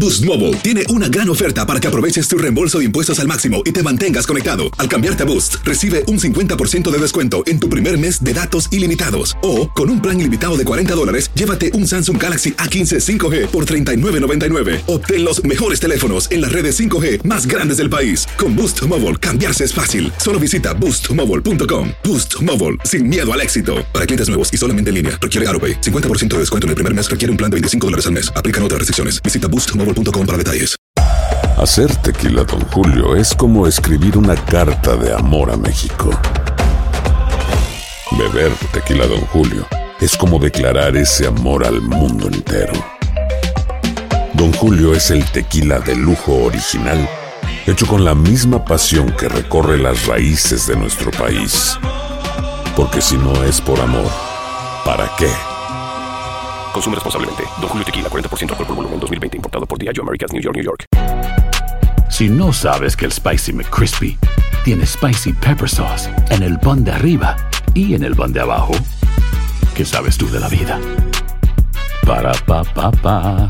Boost Mobile tiene una gran oferta para que aproveches tu reembolso de impuestos al máximo y te mantengas conectado. Al cambiarte a Boost, recibe un 50% de descuento en tu primer mes de datos ilimitados. O, con un plan ilimitado de $40, llévate un Samsung Galaxy A15 5G por $39.99. Obtén los mejores teléfonos en las redes 5G más grandes del país. Con Boost Mobile, cambiarse es fácil. Solo visita boostmobile.com. Boost Mobile, sin miedo al éxito. Para clientes nuevos y solamente en línea, requiere AroPay. 50% de descuento en el primer mes requiere un plan de $25 al mes. Aplican otras restricciones. Visita boostmobile.com para detalles. Hacer tequila Don Julio es como escribir una carta de amor a México. Beber tequila Don Julio es como declarar ese amor al mundo entero. Don Julio es el tequila de lujo original, hecho con la misma pasión que recorre las raíces de nuestro país. Porque si no es por amor, ¿para qué? Consume responsablemente. Don Julio Tequila, 40% alcohol por volumen, 2020. Importado por Diageo Americas, New York, New York. Si no sabes que el Spicy McCrispy tiene Spicy Pepper Sauce en el pan de arriba y en el pan de abajo, ¿qué sabes tú de la vida? Para, pa, pa, pa.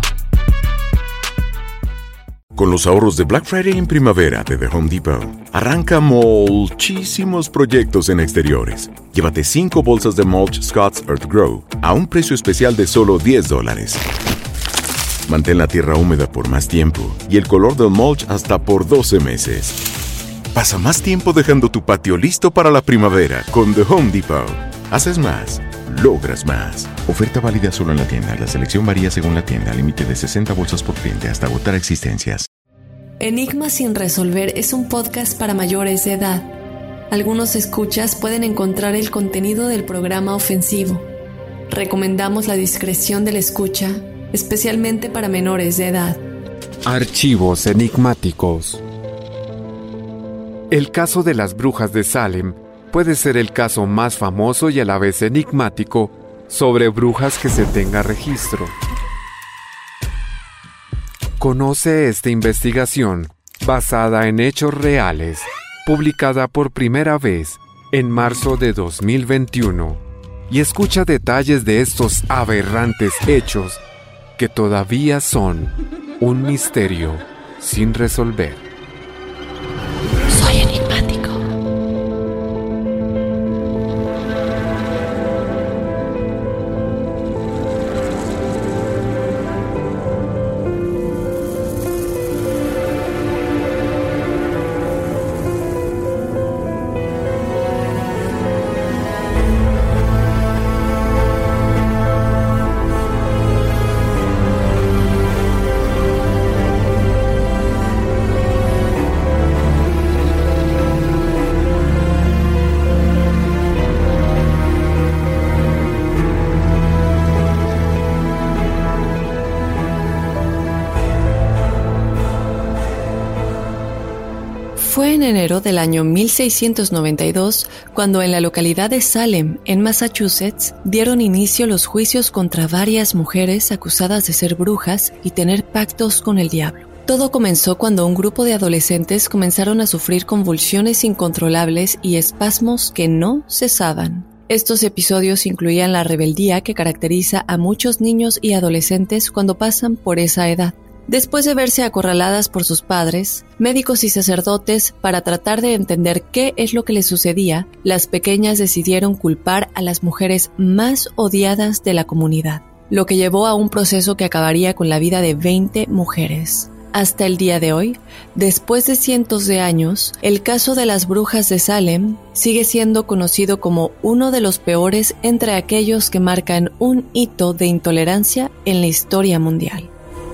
Con los ahorros de Black Friday en primavera de The Home Depot, arranca muchísimos proyectos en exteriores. Llévate 5 bolsas de mulch Scott's Earth Grow a un precio especial de solo $10. Mantén la tierra húmeda por más tiempo y el color del mulch hasta por 12 meses. Pasa más tiempo dejando tu patio listo para la primavera con The Home Depot. Haces más, logras más. Oferta válida solo en la tienda. La selección varía según la tienda. Límite de 60 bolsas por cliente hasta agotar existencias. Enigma sin resolver es un podcast para mayores de edad. Algunos escuchas pueden encontrar el contenido del programa ofensivo. Recomendamos la discreción de la escucha, especialmente para menores de edad. Archivos enigmáticos. El caso de las brujas de Salem puede ser el caso más famoso y a la vez enigmático sobre brujas que se tenga registro. Conoce esta investigación, basada en hechos reales, publicada por primera vez en marzo de 2021, y escucha detalles de estos aberrantes hechos que todavía son un misterio sin resolver. Soy enigmático. Fue en enero del año 1692 cuando en la localidad de Salem, en Massachusetts, dieron inicio los juicios contra varias mujeres acusadas de ser brujas y tener pactos con el diablo. Todo comenzó cuando un grupo de adolescentes comenzaron a sufrir convulsiones incontrolables y espasmos que no cesaban. Estos episodios incluían la rebeldía que caracteriza a muchos niños y adolescentes cuando pasan por esa edad. Después de verse acorraladas por sus padres, médicos y sacerdotes para tratar de entender qué es lo que les sucedía, las pequeñas decidieron culpar a las mujeres más odiadas de la comunidad, lo que llevó a un proceso que acabaría con la vida de 20 mujeres. Hasta el día de hoy, después de cientos de años, el caso de las brujas de Salem sigue siendo conocido como uno de los peores entre aquellos que marcan un hito de intolerancia en la historia mundial.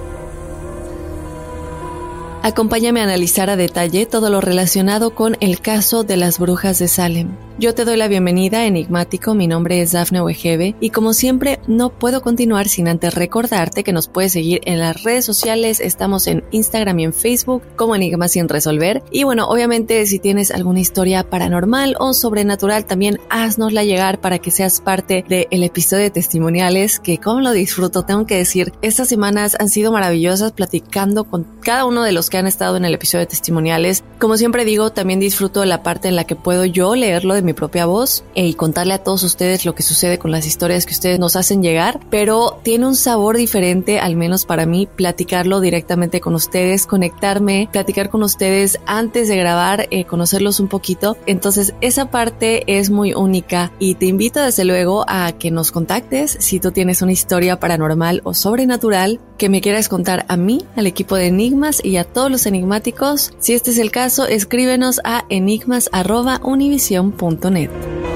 Acompáñame a analizar a detalle todo lo relacionado con el caso de las brujas de Salem. Yo te doy la bienvenida, enigmático, mi nombre es Dafne Wegebe y como siempre no puedo continuar sin antes recordarte que nos puedes seguir en las redes sociales, estamos en Instagram y en Facebook como Enigma sin resolver y bueno, obviamente si tienes alguna historia paranormal o sobrenatural también haznosla llegar para que seas parte del episodio de testimoniales que como lo disfruto, tengo que decir, estas semanas han sido maravillosas platicando con cada uno de los que han estado en el episodio de testimoniales. Como siempre digo, también disfruto la parte en la que puedo yo leerlo de mi mi propia voz y contarle a todos ustedes lo que sucede con las historias que ustedes nos hacen llegar, pero tiene un sabor diferente, al menos para mí, platicarlo directamente con ustedes, conectarme, platicar con ustedes antes de grabar, conocerlos un poquito. Entonces esa parte es muy única y te invito desde luego a que nos contactes si tú tienes una historia paranormal o sobrenatural que me quieras contar a mí, al equipo de Enigmas y a todos los enigmáticos. Si este es el caso, escríbenos a enigmas@univision.net.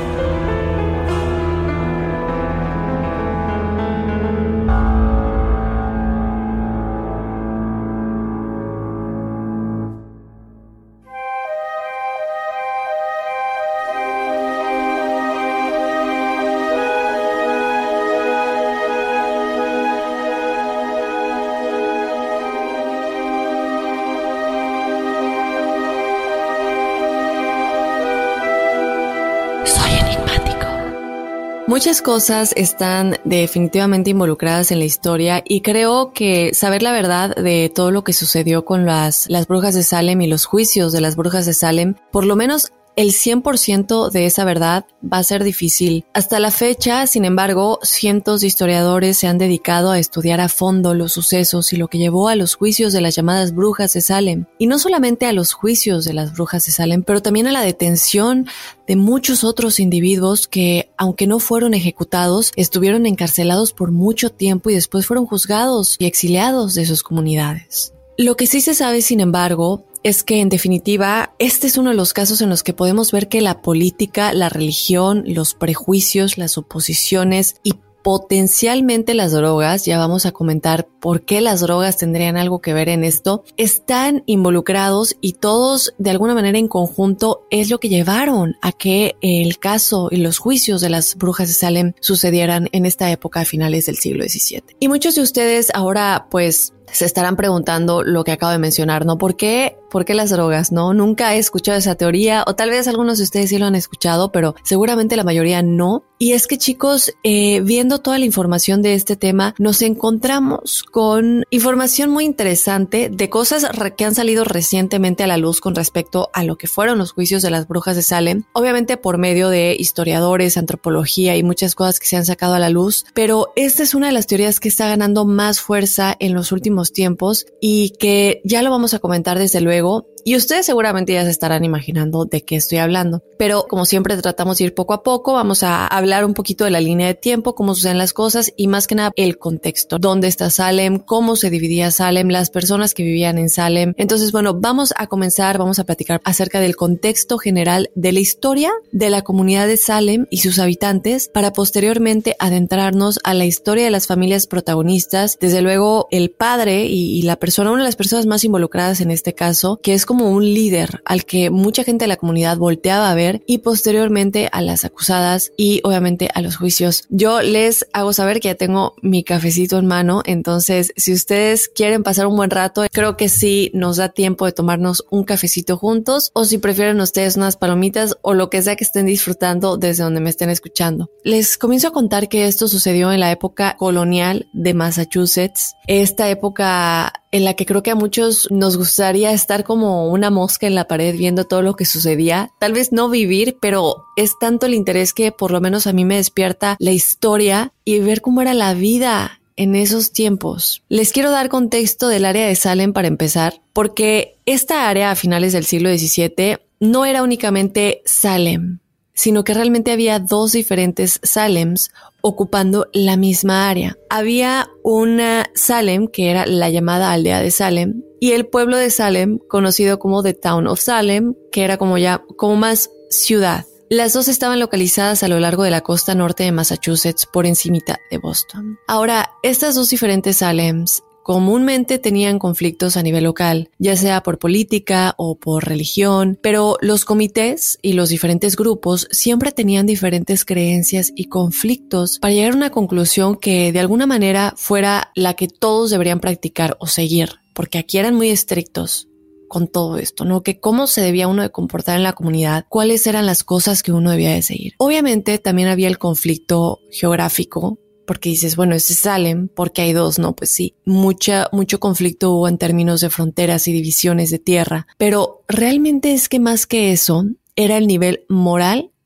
Muchas cosas están definitivamente involucradas en la historia y creo que saber la verdad de todo lo que sucedió con las brujas de Salem y los juicios de las brujas de Salem, por lo menos el 100% de esa verdad va a ser difícil. Hasta la fecha, sin embargo, cientos de historiadores se han dedicado a estudiar a fondo los sucesos y lo que llevó a los juicios de las llamadas brujas de Salem. Y no solamente a los juicios de las brujas de Salem, pero también a la detención de muchos otros individuos que, aunque no fueron ejecutados, estuvieron encarcelados por mucho tiempo y después fueron juzgados y exiliados de sus comunidades. Lo que sí se sabe, sin embargo, es que en definitiva este es uno de los casos en los que podemos ver que la política, la religión, los prejuicios, las oposiciones y potencialmente las drogas, ya vamos a comentar por qué las drogas tendrían algo que ver en esto, están involucrados y todos de alguna manera en conjunto es lo que llevaron a que el caso y los juicios de las brujas de Salem sucedieran en esta época a finales del siglo XVII. Y muchos de ustedes ahora pues se estarán preguntando lo que acabo de mencionar, ¿no? ¿Por qué las drogas, no? Nunca he escuchado esa teoría, o tal vez algunos de ustedes sí lo han escuchado, pero seguramente la mayoría no. Y es que, chicos, viendo toda la información de este tema, nos encontramos con información muy interesante de cosas que han salido recientemente a la luz con respecto a lo que fueron los juicios de las brujas de Salem, obviamente por medio de historiadores, antropología y muchas cosas que se han sacado a la luz, pero esta es una de las teorías que está ganando más fuerza en los últimos tiempos y que ya lo vamos a comentar desde luego. Y ustedes seguramente ya se estarán imaginando de qué estoy hablando. Pero como siempre tratamos de ir poco a poco, vamos a hablar un poquito de la línea de tiempo, cómo suceden las cosas y más que nada el contexto. ¿Dónde está Salem? ¿Cómo se dividía Salem? Las personas que vivían en Salem. Entonces, bueno, vamos a platicar acerca del contexto general de la historia de la comunidad de Salem y sus habitantes para posteriormente adentrarnos a la historia de las familias protagonistas. Desde luego, el padre y la persona, una de las personas más involucradas en este caso, que es como un líder al que mucha gente de la comunidad volteaba a ver y posteriormente a las acusadas y obviamente a los juicios. Yo les hago saber que ya tengo mi cafecito en mano, entonces si ustedes quieren pasar un buen rato, creo que sí nos da tiempo de tomarnos un cafecito juntos o si prefieren ustedes unas palomitas o lo que sea que estén disfrutando desde donde me estén escuchando. Les comienzo a contar que esto sucedió en la época colonial de Massachusetts, esta época en la que creo que a muchos nos gustaría estar como una mosca en la pared viendo todo lo que sucedía. Tal vez no vivir, pero es tanto el interés que por lo menos a mí me despierta la historia y ver cómo era la vida en esos tiempos. Les quiero dar contexto del área de Salem para empezar, porque esta área a finales del siglo XVII no era únicamente Salem, sino que realmente había dos diferentes Salems ocupando la misma área. Había una Salem que era la llamada aldea de Salem y el pueblo de Salem conocido como The Town of Salem, que era como más ciudad. Las dos estaban localizadas a lo largo de la costa norte de Massachusetts por encimita de Boston. Ahora, estas dos diferentes Salems comúnmente tenían conflictos a nivel local, ya sea por política o por religión, pero los comités y los diferentes grupos siempre tenían diferentes creencias y conflictos para llegar a una conclusión que de alguna manera fuera la que todos deberían practicar o seguir, porque aquí eran muy estrictos con todo esto, ¿no? Que cómo se debía uno de comportar en la comunidad, cuáles eran las cosas que uno debía de seguir. Obviamente también había el conflicto geográfico, porque dices, bueno, este es Salem, porque hay dos, ¿no? Pues sí, mucho conflicto hubo en términos de fronteras y divisiones de tierra, pero realmente es que más que eso, era el nivel moral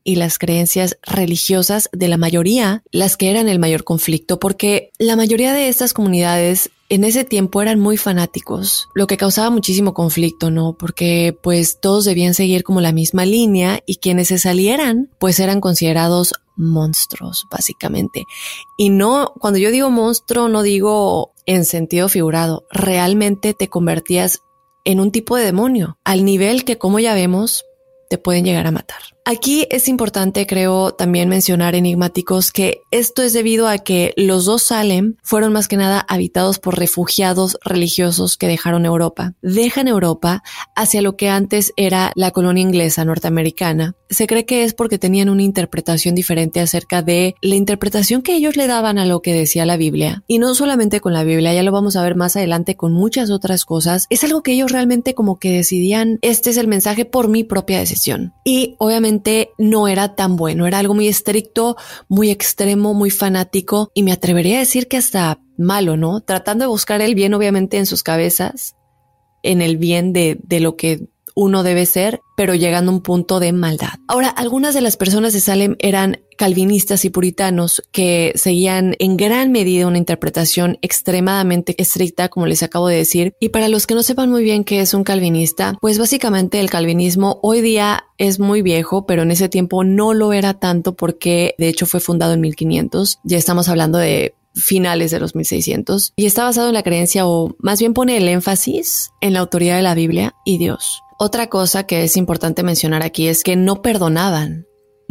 y las creencias religiosas de la mayoría las que eran el mayor conflicto, porque la mayoría de estas comunidades en ese tiempo eran muy fanáticos, lo que causaba muchísimo conflicto, ¿no? Porque pues todos debían seguir como la misma línea y quienes se salieran pues eran considerados monstruos, básicamente. Y no, cuando yo digo monstruo, no digo en sentido figurado, realmente te convertías en un tipo de demonio, al nivel que, como ya vemos, te pueden llegar a matar. Aquí es importante, creo, también mencionar, enigmáticos, que esto es debido a que los dos Salem fueron más que nada habitados por refugiados religiosos que dejaron Europa. Dejan Europa hacia lo que antes era la colonia inglesa norteamericana. Se cree que es porque tenían una interpretación diferente acerca de la interpretación que ellos le daban a lo que decía la Biblia. Y no solamente con la Biblia, ya lo vamos a ver más adelante con muchas otras cosas. Es algo que ellos realmente como que decidían, este es el mensaje por mi propia decisión. Y obviamente no era tan bueno, era algo muy estricto, muy extremo, muy fanático y me atrevería a decir que hasta malo, ¿no? Tratando de buscar el bien obviamente en sus cabezas, en el bien de lo que uno debe ser, pero llegando a un punto de maldad. Ahora, algunas de las personas de Salem eran calvinistas y puritanos que seguían en gran medida una interpretación extremadamente estricta, como les acabo de decir. Y para los que no sepan muy bien qué es un calvinista, pues básicamente el calvinismo hoy día es muy viejo, pero en ese tiempo no lo era tanto porque de hecho fue fundado en 1500. Ya estamos hablando de finales de los 1600 y está basado en la creencia, o más bien pone el énfasis en la autoridad de la Biblia y Dios. Otra cosa que es importante mencionar aquí es que no perdonaban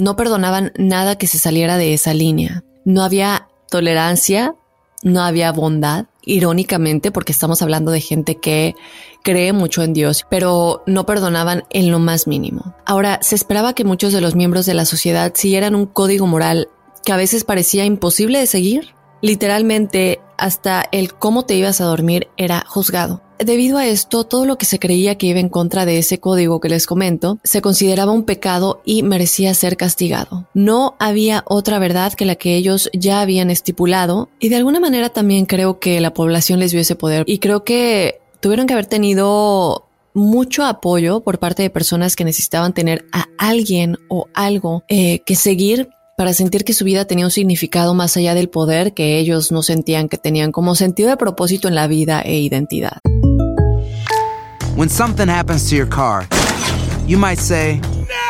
nada que se saliera de esa línea. No había tolerancia, no había bondad, irónicamente, porque estamos hablando de gente que cree mucho en Dios, pero no perdonaban en lo más mínimo. Ahora, se esperaba que muchos de los miembros de la sociedad siguieran un código moral que a veces parecía imposible de seguir. Literalmente, hasta el cómo te ibas a dormir era juzgado. Debido a esto, todo lo que se creía que iba en contra de ese código que les comento, se consideraba un pecado y merecía ser castigado. No había otra verdad que la que ellos ya habían estipulado, y de alguna manera también creo que la población les dio ese poder, y creo que tuvieron que haber tenido mucho apoyo por parte de personas que necesitaban tener a alguien o algo que seguir para sentir que su vida tenía un significado más allá del poder que ellos no sentían que tenían como sentido de propósito en la vida e identidad. When something happens to your car, you might say,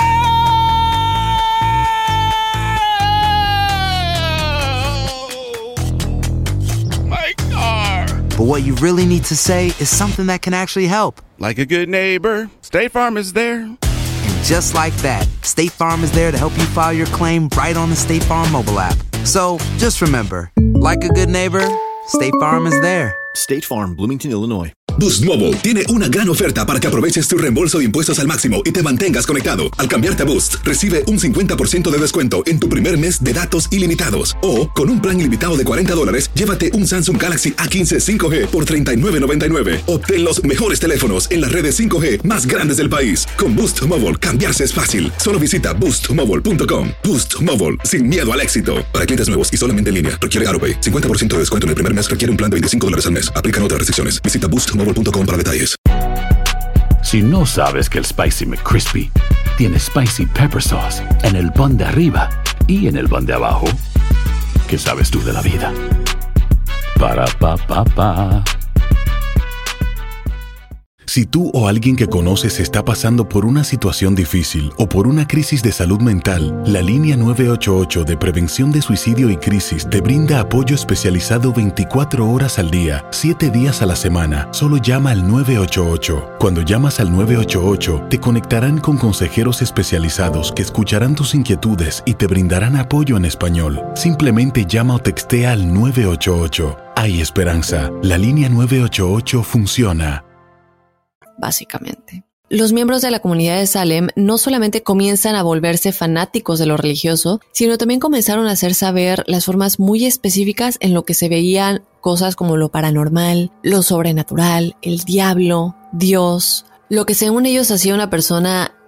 My car! but what you really need to say is something that can actually help. Like a good neighbor, State Farm is there. And just like that, State Farm is there to help you file your claim right on the State Farm mobile app. So just remember, like a good neighbor, State Farm is there. State Farm, Bloomington, Illinois. Boost Mobile tiene una gran oferta para que aproveches tu reembolso de impuestos al máximo y te mantengas conectado. Al cambiarte a Boost, recibe un 50% de descuento en tu primer mes de datos ilimitados. O, con un plan ilimitado de $40, llévate un Samsung Galaxy A15 5G por $39.99. Obtén los mejores teléfonos en las redes 5G más grandes del país. Con Boost Mobile, cambiarse es fácil. Solo visita boostmobile.com. Boost Mobile, sin miedo al éxito. Para clientes nuevos y solamente en línea, requiere AutoPay. 50% de descuento en el primer mes requiere un plan de $25 al mes. Aplican otras restricciones. Visita boostmobile.com para detalles. Si no sabes que el Spicy McCrispy tiene Spicy Pepper Sauce en el pan de arriba y en el pan de abajo, ¿qué sabes tú de la vida? Para, pa, pa, pa. Si tú o alguien que conoces está pasando por una situación difícil o por una crisis de salud mental, la línea 988 de Prevención de Suicidio y Crisis te brinda apoyo especializado 24 horas al día, 7 días a la semana. Solo llama al 988. Cuando llamas al 988, te conectarán con consejeros especializados que escucharán tus inquietudes y te brindarán apoyo en español. Simplemente llama o textea al 988. Hay esperanza. La línea 988 funciona. Básicamente. Los miembros de la comunidad de Salem no solamente comienzan a volverse fanáticos de lo religioso, sino también comenzaron a hacer saber las formas muy específicas en lo que se veían cosas como lo paranormal, lo sobrenatural, el diablo, Dios, lo que según ellos hacía una persona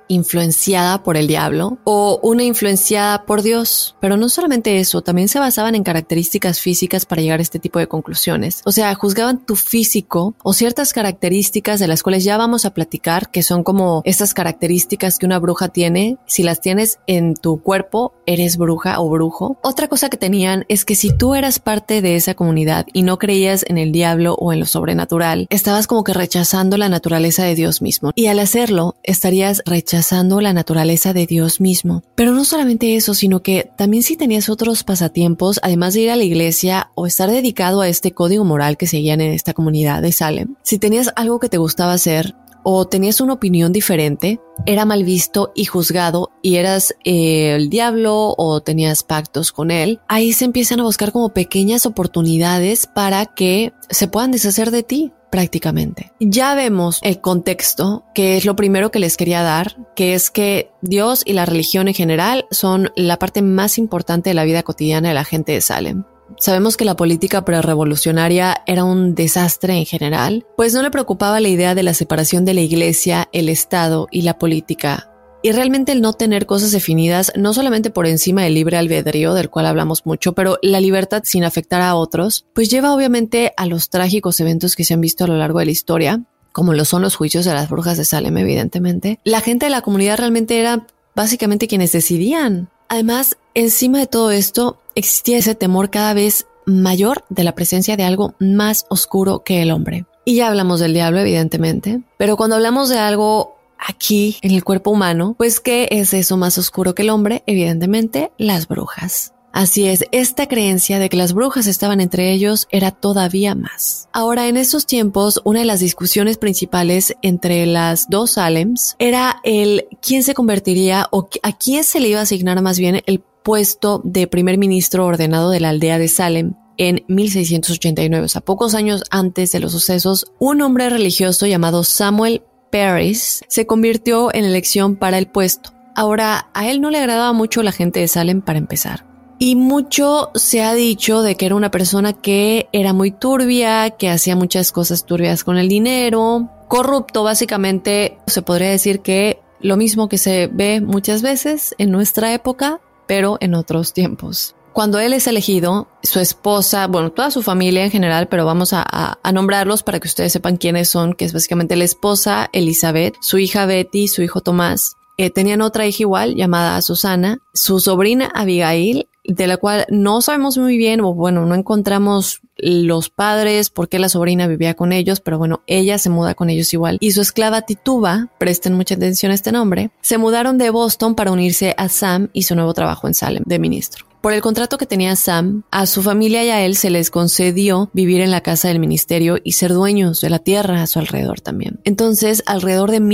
influenciada por el diablo o una influenciada por Dios. Pero no solamente eso, también se basaban en características físicas para llegar a este tipo de conclusiones. O sea, juzgaban tu físico o ciertas características de las cuales ya vamos a platicar, que son como estas características que una bruja tiene. Si las tienes en tu cuerpo, eres bruja o brujo. Otra cosa que tenían es que si tú eras parte de esa comunidad y no creías en el diablo o en lo sobrenatural, estabas como que rechazando la naturaleza de Dios mismo. Y al hacerlo, estarías rechazando la naturaleza de Dios mismo. Pero no solamente eso, sino que también si tenías otros pasatiempos, además de ir a la iglesia o estar dedicado a este código moral que seguían en esta comunidad de Salem, si tenías algo que te gustaba hacer o tenías una opinión diferente, era mal visto y juzgado y eras el diablo o tenías pactos con él. Ahí se empiezan a buscar como pequeñas oportunidades para que se puedan deshacer de ti. Prácticamente. Ya vemos el contexto, que es lo primero que les quería dar, que es que Dios y la religión en general son la parte más importante de la vida cotidiana de la gente de Salem. Sabemos que la política prerevolucionaria era un desastre en general, pues no le preocupaba la idea de la separación de la iglesia, el Estado y la política. Y realmente el no tener cosas definidas, no solamente por encima del libre albedrío, del cual hablamos mucho, pero la libertad sin afectar a otros, pues lleva obviamente a los trágicos eventos que se han visto a lo largo de la historia, como lo son los juicios de las brujas de Salem, evidentemente. La gente de la comunidad realmente era básicamente quienes decidían. Además, encima de todo esto, existía ese temor cada vez mayor de la presencia de algo más oscuro que el hombre. Y ya hablamos del diablo, evidentemente, pero cuando hablamos de algo aquí en el cuerpo humano, pues ¿qué es eso más oscuro que el hombre? Evidentemente, las brujas. Así es, esta creencia de que las brujas estaban entre ellos era todavía más. Ahora, en estos tiempos, una de las discusiones principales entre las dos Salems era el quién se convertiría o a quién se le iba a asignar más bien el puesto de primer ministro ordenado de la aldea de Salem. En 1689, o sea, pocos años antes de los sucesos, un hombre religioso llamado Samuel Parris se convirtió en elección para el puesto. Ahora, a él no le agradaba mucho la gente de Salem para empezar. Y mucho se ha dicho de que era una persona que era muy turbia, que hacía muchas cosas turbias con el dinero, corrupto básicamente. Se podría decir que lo mismo que se ve muchas veces en nuestra época, pero en otros tiempos. Cuando él es elegido, su esposa, bueno, toda su familia en general, pero vamos a nombrarlos para que ustedes sepan quiénes son, que es básicamente la esposa Elizabeth, su hija Betty, su hijo Tomás. Tenían otra hija igual llamada Susana, su sobrina Abigail, de la cual no sabemos muy bien, o bueno, no encontramos los padres, por qué la sobrina vivía con ellos, pero bueno, ella se muda con ellos igual. Y su esclava Tituba, presten mucha atención a este nombre, se mudaron de Boston para unirse a Sam y su nuevo trabajo en Salem de ministro. Por el contrato que tenía Sam, a su familia y a él se les concedió vivir en la casa del ministerio y ser dueños de la tierra a su alrededor también. Entonces, alrededor de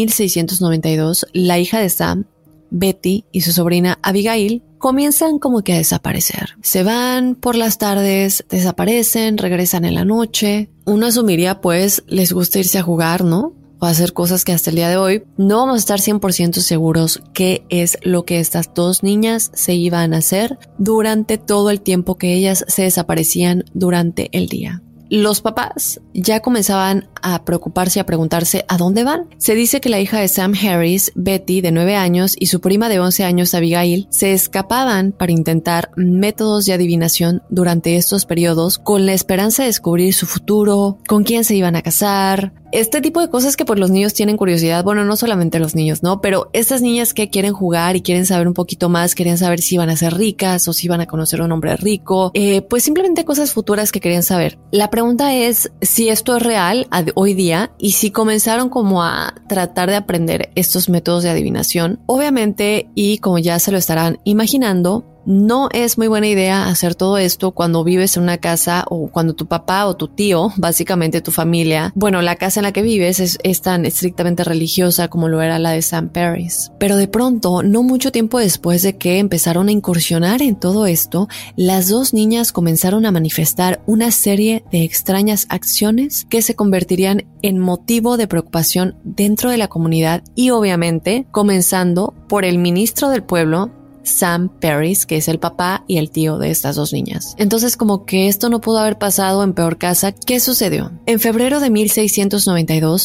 1692, la hija de Sam, Betty, y su sobrina Abigail comienzan como que a desaparecer. Se van por las tardes, desaparecen, regresan en la noche. Uno asumiría pues les gusta irse a jugar, ¿no? O hacer cosas que hasta el día de hoy no vamos a estar 100% seguros qué es lo que estas dos niñas se iban a hacer durante todo el tiempo que ellas se desaparecían durante el día. Los papás ya comenzaban a preocuparse y a preguntarse ¿a dónde van? Se dice que la hija de Sam Harris, Betty, de 9 años, y su prima de 11 años, Abigail, se escapaban para intentar métodos de adivinación durante estos periodos con la esperanza de descubrir su futuro, con quién se iban a casar. Este tipo de cosas que pues los niños tienen curiosidad, bueno, no solamente los niños, ¿no? Pero estas niñas que quieren jugar y quieren saber un poquito más, querían saber si iban a ser ricas o si iban a conocer a un hombre rico, pues simplemente cosas futuras que querían saber. La pregunta es si esto es real hoy día y si comenzaron como a tratar de aprender estos métodos de adivinación. Obviamente, y como ya se lo estarán imaginando, no es muy buena idea hacer todo esto cuando vives en una casa o cuando tu papá o tu tío, básicamente tu familia, bueno, la casa en la que vives es tan estrictamente religiosa como lo era la de Sam Parris. Pero de pronto, no mucho tiempo después de que empezaron a incursionar en todo esto, las dos niñas comenzaron a manifestar una serie de extrañas acciones que se convertirían en motivo de preocupación dentro de la comunidad y obviamente comenzando por el ministro del pueblo, Sam Parris, que es el papá y el tío de estas dos niñas. Entonces, como que esto no pudo haber pasado en peor casa, ¿qué sucedió? En febrero de 1692,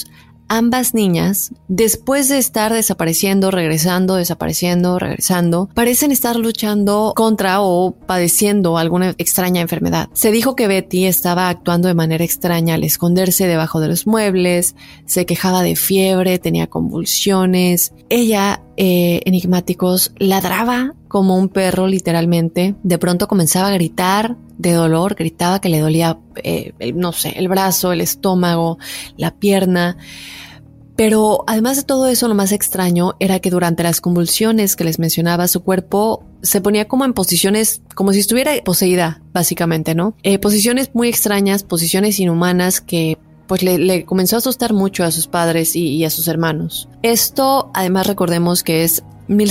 ambas niñas, después de estar desapareciendo, regresando, desapareciendo, regresando, parecen estar luchando contra o padeciendo alguna extraña enfermedad. Se dijo que Betty estaba actuando de manera extraña al esconderse debajo de los muebles, se quejaba de fiebre, tenía convulsiones. Ella, enigmáticos, ladraba como un perro literalmente. De pronto comenzaba a gritar de dolor, gritaba que le dolía, el brazo, el estómago, la pierna. Pero además de todo eso, lo más extraño era que durante las convulsiones que les mencionaba, su cuerpo se ponía como en posiciones, como si estuviera poseída, básicamente, ¿no? Posiciones muy extrañas, posiciones inhumanas que pues le comenzó a asustar mucho a sus padres y a sus hermanos. Esto, además, recordemos que es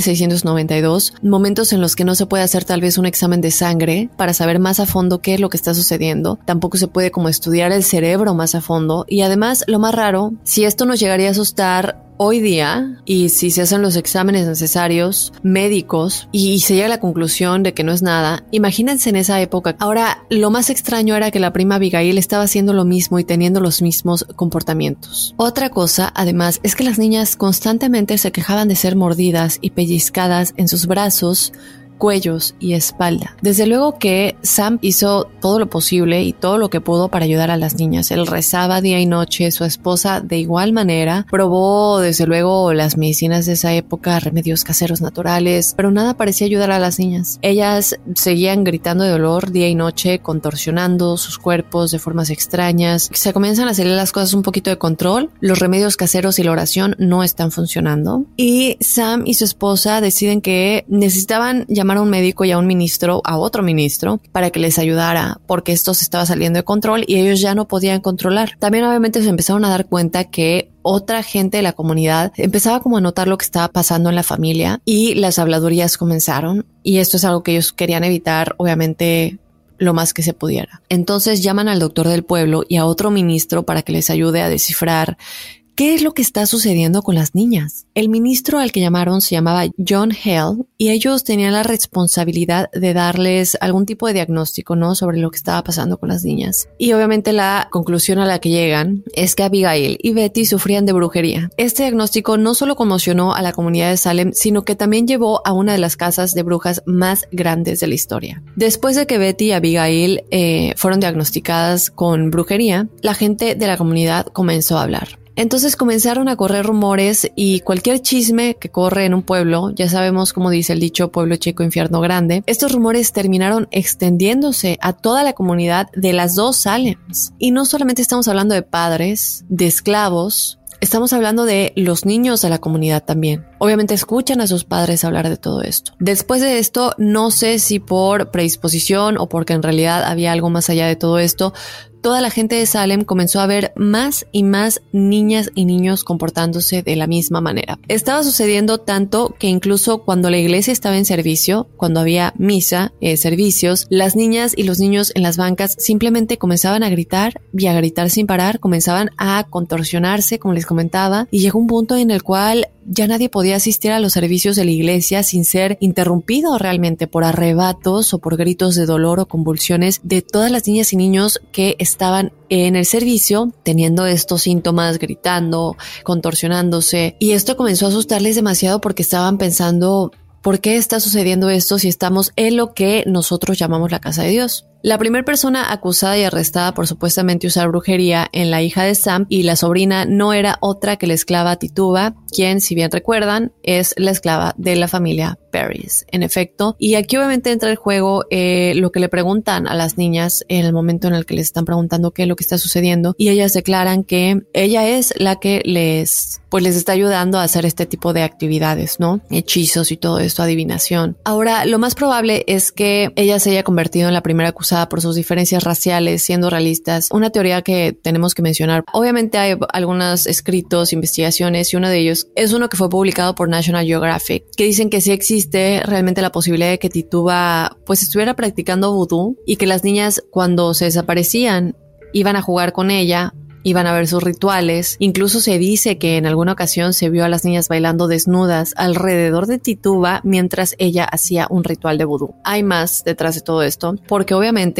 1692, momentos en los que no se puede hacer tal vez un examen de sangre para saber más a fondo qué es lo que está sucediendo. Tampoco se puede como estudiar el cerebro más a fondo. Y además, lo más raro, si esto nos llegaría a asustar hoy día y si se hacen los exámenes necesarios médicos y se llega a la conclusión de que no es nada, imagínense en esa época. Ahora, lo más extraño era que la prima Abigail estaba haciendo lo mismo y teniendo los mismos comportamientos. Otra cosa, además, es que las niñas constantemente se quejaban de ser mordidas y pellizcadas en sus brazos, cuellos y espalda. Desde luego que Sam hizo todo lo posible y todo lo que pudo para ayudar a las niñas. Él rezaba día y noche, su esposa de igual manera. Probó desde luego las medicinas de esa época, remedios caseros naturales, pero nada parecía ayudar a las niñas. Ellas seguían gritando de dolor día y noche, contorsionando sus cuerpos de formas extrañas. Se comienzan a salir las cosas un poquito de control. Los remedios caseros y la oración no están funcionando. Y Sam y su esposa deciden que necesitaban llamar a un médico y a un ministro, a otro ministro, para que les ayudara, porque esto se estaba saliendo de control y ellos ya no podían controlar. También obviamente se empezaron a dar cuenta que otra gente de la comunidad empezaba como a notar lo que estaba pasando en la familia y las habladurías comenzaron, y esto es algo que ellos querían evitar, obviamente, lo más que se pudiera. Entonces llaman al doctor del pueblo y a otro ministro para que les ayude a descifrar ¿qué es lo que está sucediendo con las niñas? El ministro al que llamaron se llamaba John Hale y ellos tenían la responsabilidad de darles algún tipo de diagnóstico, ¿no?, sobre lo que estaba pasando con las niñas. Y obviamente la conclusión a la que llegan es que Abigail y Betty sufrían de brujería. Este diagnóstico no solo conmocionó a la comunidad de Salem, sino que también llevó a una de las casas de brujas más grandes de la historia. Después de que Betty y Abigail fueron diagnosticadas con brujería, la gente de la comunidad comenzó a hablar. Entonces comenzaron a correr rumores y cualquier chisme que corre en un pueblo, ya sabemos cómo dice el dicho, pueblo chico, infierno grande, estos rumores terminaron extendiéndose a toda la comunidad de las dos Salems. Y no solamente estamos hablando de padres, de esclavos, estamos hablando de los niños de la comunidad también. Obviamente escuchan a sus padres hablar de todo esto. Después de esto, no sé si por predisposición o porque en realidad había algo más allá de todo esto, toda la gente de Salem comenzó a ver más y más niñas y niños comportándose de la misma manera. Estaba sucediendo tanto que incluso cuando la iglesia estaba en servicio, cuando había misa, servicios, las niñas y los niños en las bancas simplemente comenzaban a gritar y a gritar sin parar, comenzaban a contorsionarse, como les comentaba, y llegó un punto en el cual ya nadie podía asistir a los servicios de la iglesia sin ser interrumpido realmente por arrebatos o por gritos de dolor o convulsiones de todas las niñas y niños que estaban en el servicio teniendo estos síntomas, gritando, contorsionándose. Y esto comenzó a asustarles demasiado porque estaban pensando, ¿por qué está sucediendo esto si estamos en lo que nosotros llamamos la casa de Dios? La primera persona acusada y arrestada por supuestamente usar brujería en la hija de Sam y la sobrina no era otra que la esclava Tituba, quien, si bien recuerdan, es la esclava de la familia Parris, en efecto. Y aquí obviamente entra el juego lo que le preguntan a las niñas en el momento en el que les están preguntando qué es lo que está sucediendo, y ellas declaran que ella es la que les está ayudando a hacer este tipo de actividades, ¿no? Hechizos y todo esto, adivinación. Ahora, lo más probable es que ella se haya convertido en la primera acusada por sus diferencias raciales, siendo realistas. Una teoría que tenemos que mencionar. Obviamente hay algunos escritos, investigaciones, y uno de ellos es uno que fue publicado por National Geographic, que dicen que sí existe realmente la posibilidad de que Tituba pues estuviera practicando vudú y que las niñas cuando se desaparecían iban a jugar con ella, iban a ver sus rituales. Incluso se dice que en alguna ocasión se vio a las niñas bailando desnudas alrededor de Tituba mientras ella hacía un ritual de vudú. Hay más detrás de todo esto, porque obviamente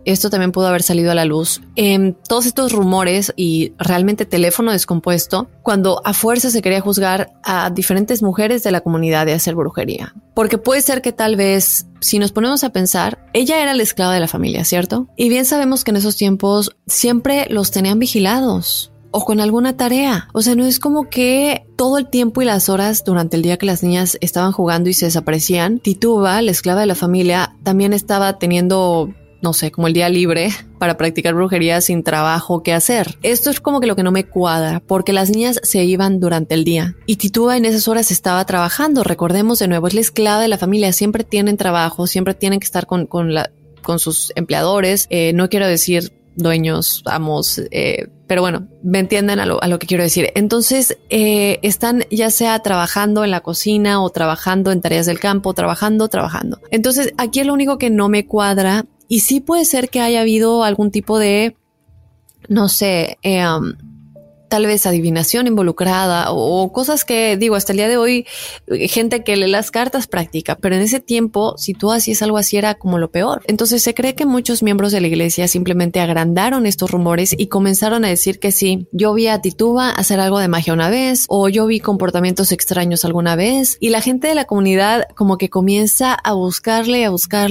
esto también pudo haber salido a la luz. Todos estos rumores y realmente teléfono descompuesto, cuando a fuerza se quería juzgar a diferentes mujeres de la comunidad de hacer brujería. Porque puede ser que tal vez, si nos ponemos a pensar, ella era la esclava de la familia, ¿cierto? Y bien sabemos que en esos tiempos siempre los tenían vigilados o con alguna tarea. O sea, no es como que todo el tiempo y las horas durante el día que las niñas estaban jugando y se desaparecían. Tituba, la esclava de la familia, también estaba teniendo, no sé, como el día libre para practicar brujería sin trabajo que hacer. Esto es como que lo que no me cuadra, porque las niñas se iban durante el día y Tituba en esas horas estaba trabajando. Recordemos de nuevo, es la esclava de la familia, siempre tienen trabajo, siempre tienen que estar con sus empleadores. No quiero decir dueños, amos, pero bueno, me entienden a lo que quiero decir. Entonces, están ya sea trabajando en la cocina o trabajando en tareas del campo, trabajando. Entonces, aquí es lo único que no me cuadra y sí puede ser que haya habido algún tipo de, no sé, tal vez adivinación involucrada o cosas que, digo, hasta el día de hoy, gente que lee las cartas practica, pero en ese tiempo, si tú hacías algo así, era como lo peor. Entonces se cree que muchos miembros de la iglesia simplemente agrandaron estos rumores y comenzaron a decir que sí, yo vi a Tituba hacer algo de magia una vez, o yo vi comportamientos extraños alguna vez, y la gente de la comunidad como que comienza a buscarle,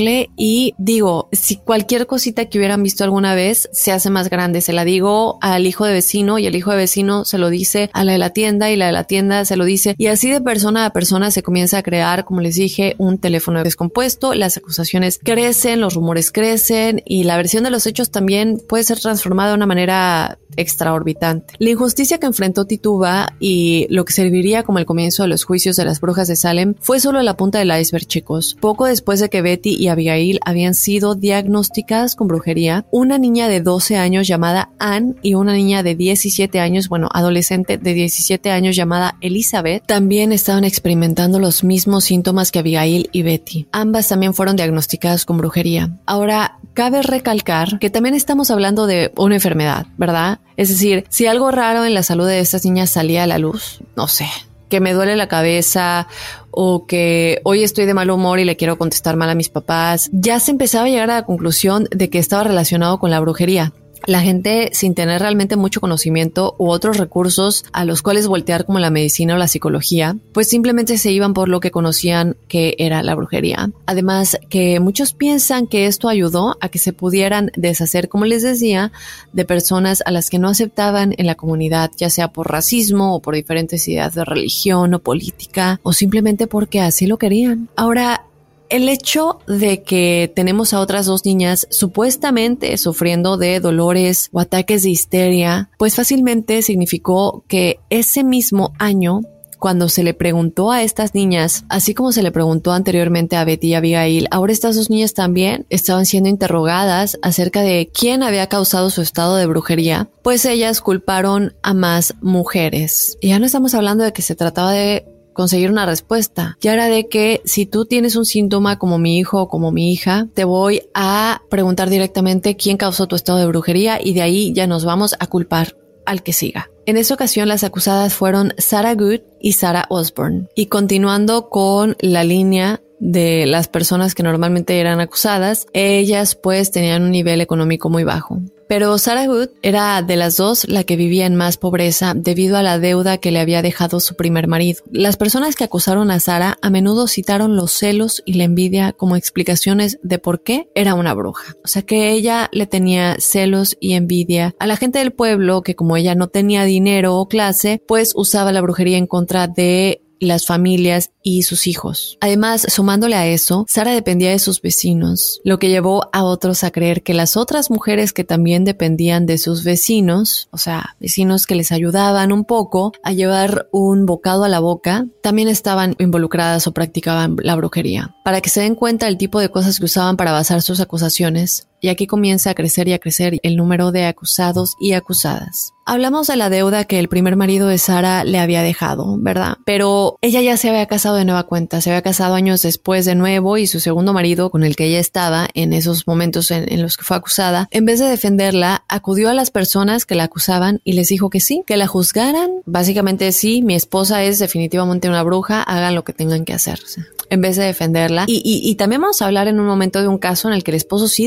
y digo, si cualquier cosita que hubieran visto alguna vez se hace más grande, se la digo al hijo de vecino y el hijo de vecino se lo dice a la de la tienda y la de la tienda se lo dice, y así de persona a persona se comienza a crear, como les dije, un teléfono descompuesto. Las acusaciones crecen, los rumores crecen y la versión de los hechos también puede ser transformada de una manera extraorbitante. La injusticia que enfrentó Tituba y lo que serviría como el comienzo de los juicios de las brujas de Salem fue solo la punta del iceberg, chicos. Poco después de que Betty y Abigail habían sido diagnosticadas con brujería, una niña de 12 años llamada Anne y una niña de 17 años, adolescente de 17 años llamada Elizabeth, también estaban experimentando los mismos síntomas que Abigail y Betty. Ambas también fueron diagnosticadas con brujería. Ahora, cabe recalcar que también estamos hablando de una enfermedad, ¿verdad? Es decir, si algo raro en la salud de estas niñas salía a la luz, no sé, que me duele la cabeza o que hoy estoy de mal humor y le quiero contestar mal a mis papás, ya se empezaba a llegar a la conclusión de que estaba relacionado con la brujería. La gente, sin tener realmente mucho conocimiento u otros recursos a los cuales voltear como la medicina o la psicología, pues simplemente se iban por lo que conocían que era la brujería. Además, que muchos piensan que esto ayudó a que se pudieran deshacer, como les decía, de personas a las que no aceptaban en la comunidad, ya sea por racismo o por diferentes ideas de religión o política, o simplemente porque así lo querían. Ahora, el hecho de que tenemos a otras dos niñas supuestamente sufriendo de dolores o ataques de histeria, pues fácilmente significó que ese mismo año, cuando se le preguntó a estas niñas, así como se le preguntó anteriormente a Betty y Abigail, ahora estas dos niñas también estaban siendo interrogadas acerca de quién había causado su estado de brujería, pues ellas culparon a más mujeres. Y ya no estamos hablando de que se trataba de conseguir una respuesta. Ya era de que si tú tienes un síntoma como mi hijo o como mi hija, te voy a preguntar directamente quién causó tu estado de brujería y de ahí ya nos vamos a culpar al que siga. En esa ocasión las acusadas fueron Sarah Good y Sarah Osborne. Y continuando con la línea de las personas que normalmente eran acusadas, ellas pues tenían un nivel económico muy bajo. Pero Sarah Good era de las dos la que vivía en más pobreza debido a la deuda que le había dejado su primer marido. Las personas que acusaron a Sarah a menudo citaron los celos y la envidia como explicaciones de por qué era una bruja. O sea que ella le tenía celos y envidia a la gente del pueblo que, como ella no tenía dinero o clase, pues usaba la brujería en contra de las familias y sus hijos. Además, sumándole a eso, Sarah dependía de sus vecinos, lo que llevó a otros a creer que las otras mujeres que también dependían de sus vecinos, o sea, vecinos que les ayudaban un poco a llevar un bocado a la boca, también estaban involucradas o practicaban la brujería. Para que se den cuenta del tipo de cosas que usaban para basar sus acusaciones, y aquí comienza a crecer el número de acusados y acusadas. Hablamos de la deuda que el primer marido de Sarah le había dejado, ¿verdad? Pero ella ya se había casado de nueva cuenta, se había casado años después de nuevo y su segundo marido, con el que ella estaba en esos momentos en los que fue acusada, en vez de defenderla, acudió a las personas que la acusaban y les dijo que sí, que la juzgaran. Básicamente sí, mi esposa es definitivamente una bruja, hagan lo que tengan que hacer. O sea, en vez de defenderla. Y también vamos a hablar en un momento de un caso en el que el esposo sí defiende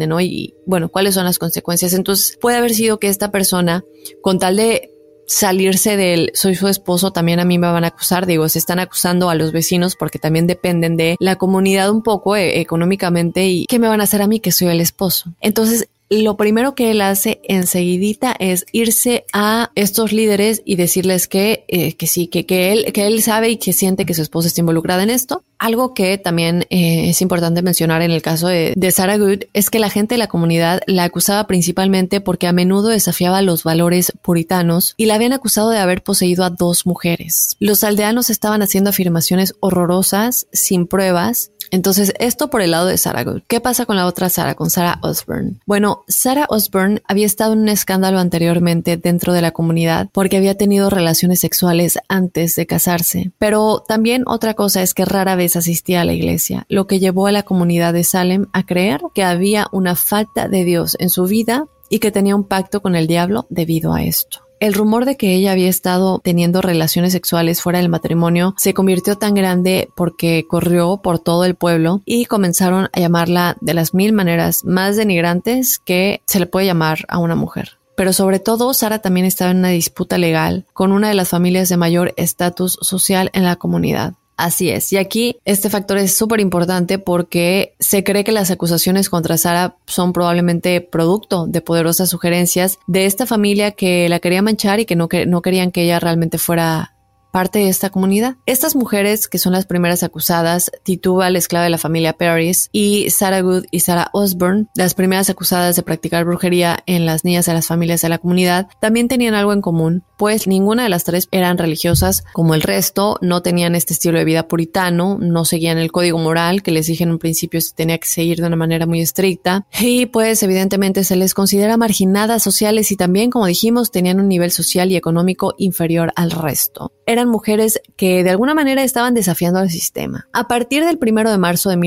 depende, ¿no? Y bueno, ¿cuáles son las consecuencias? Entonces puede haber sido que esta persona, con tal de salirse del soy su esposo, también a mí me van a acusar, digo, se están acusando a los vecinos porque también dependen de la comunidad un poco económicamente, y ¿qué me van a hacer a mí que soy el esposo? Entonces lo primero que él hace enseguidita es irse a estos líderes y decirles que sí, que él sabe y que siente que su esposa está involucrada en esto. Algo que también es importante mencionar en el caso de Sarah Good es que la gente de la comunidad la acusaba principalmente porque a menudo desafiaba los valores puritanos y la habían acusado de haber poseído a 2 mujeres. Los aldeanos estaban haciendo afirmaciones horrorosas sin pruebas. Entonces, esto por el lado de Sarah Good. ¿Qué pasa con la otra Sarah, con Sarah Osbourne? Bueno, Sarah Osbourne había estado en un escándalo anteriormente dentro de la comunidad porque había tenido relaciones sexuales antes de casarse. Pero también otra cosa es que rara vez asistía a la iglesia, lo que llevó a la comunidad de Salem a creer que había una falta de Dios en su vida y que tenía un pacto con el diablo debido a esto. El rumor de que ella había estado teniendo relaciones sexuales fuera del matrimonio se convirtió tan grande porque corrió por todo el pueblo y comenzaron a llamarla de las 1000 maneras más denigrantes que se le puede llamar a una mujer. Pero sobre todo, Sarah también estaba en una disputa legal con una de las familias de mayor estatus social en la comunidad. Así es, y aquí este factor es súper importante porque se cree que las acusaciones contra Sarah son probablemente producto de poderosas sugerencias de esta familia que la quería manchar y que no querían que ella realmente fuera parte de esta comunidad. Estas mujeres, que son las primeras acusadas, Tituba, la esclava de la familia Paris, y Sarah Good y Sarah Osbourne, las primeras acusadas de practicar brujería en las niñas de las familias de la comunidad, también tenían algo en común, pues ninguna de las 3 eran religiosas como el resto, no tenían este estilo de vida puritano, no seguían el código moral que les dije en un principio se tenía que seguir de una manera muy estricta, y pues evidentemente se les considera marginadas sociales y también, como dijimos, tenían un nivel social y económico inferior al resto. Eran mujeres que de alguna manera estaban desafiando al sistema. A partir del 1 de marzo de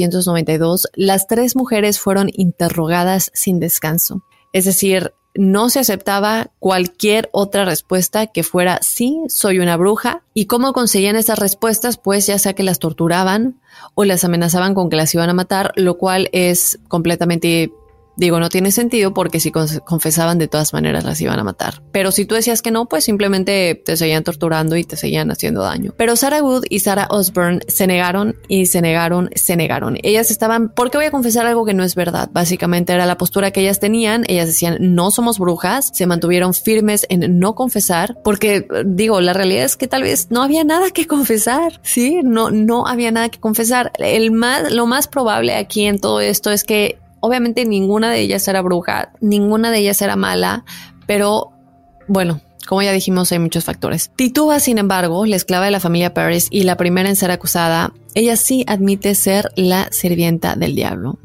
1692, las 3 mujeres fueron interrogadas sin descanso. Es decir, no se aceptaba cualquier otra respuesta que fuera sí, soy una bruja. ¿Y cómo conseguían esas respuestas? Pues ya sea que las torturaban o las amenazaban con que las iban a matar, lo cual es completamente... no tiene sentido porque si confesaban de todas maneras las iban a matar. Pero si tú decías que no, pues simplemente te seguían torturando y te seguían haciendo daño. Pero Sarah Good y Sarah Osbourne se negaron y se negaron. Ellas estaban, ¿por qué voy a confesar algo que no es verdad? Básicamente era la postura que ellas tenían. Ellas decían, no somos brujas. Se mantuvieron firmes en no confesar porque, la realidad es que tal vez no había nada que confesar. Sí, no había nada que confesar. Lo más probable aquí en todo esto es que obviamente ninguna de ellas era bruja, ninguna de ellas era mala, pero bueno, como ya dijimos, hay muchos factores. Tituba, sin embargo, la esclava de la familia Paris y la primera en ser acusada, ella sí admite ser la sirvienta del diablo.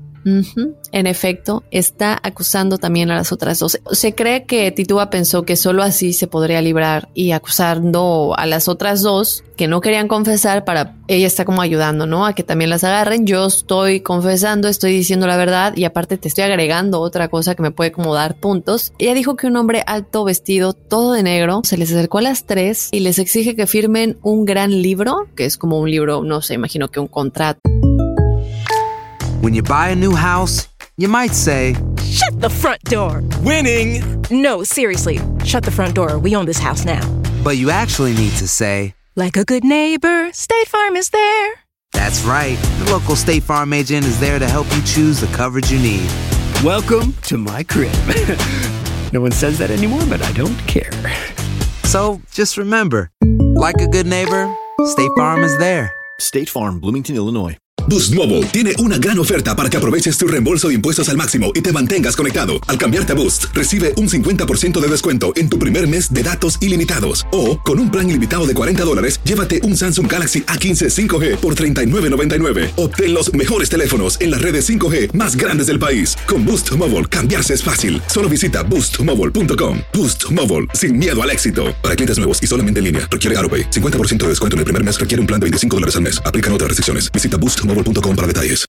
En efecto, está acusando también a las otras 2. Se cree que Tituba pensó que solo así se podría librar y acusando a las otras 2 que no querían confesar para... Ella está como ayudando, ¿no? A que también las agarren. Yo estoy confesando, estoy diciendo la verdad y aparte te estoy agregando otra cosa que me puede como dar puntos. Ella dijo que un hombre alto, vestido, todo de negro, se les acercó a las 3 y les exige que firmen un gran libro, que es como un libro, no sé, imagino que un contrato. When you buy a new house, you might say, "Shut the front door." Winning! No, seriously, shut the front door. We own this house now. But you actually need to say, "Like a good neighbor, State Farm is there." That's right. The local State Farm agent is there to help you choose the coverage you need. Welcome to my crib. No one says that anymore, but I don't care. So, just remember, like a good neighbor, State Farm is there. State Farm, Bloomington, Illinois. Boost Mobile tiene una gran oferta para que aproveches tu reembolso de impuestos al máximo y te mantengas conectado. Al cambiarte a Boost, recibe un 50% de descuento en tu primer mes de datos ilimitados. O, con un plan ilimitado de $40, llévate un Samsung Galaxy A15 5G por $39.99. Obtén los mejores teléfonos en las redes 5G más grandes del país. Con Boost Mobile, cambiarse es fácil. Solo visita boostmobile.com. Boost Mobile, sin miedo al éxito. Para clientes nuevos y solamente en línea, requiere AutoPay. 50% de descuento en el primer mes requiere un plan de $25 al mes. Aplican otras restricciones. Visita boostmobile.com para detalles.